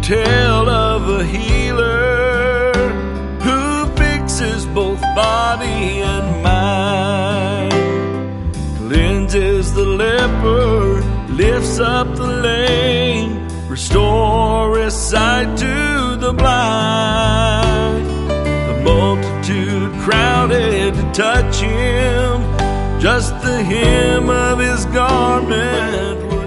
tale of a healer who fixes both body and mind, cleanses the leper, lifts up the lame, restores sight to the blind. The multitude crowded to touch him, just the hem of his garment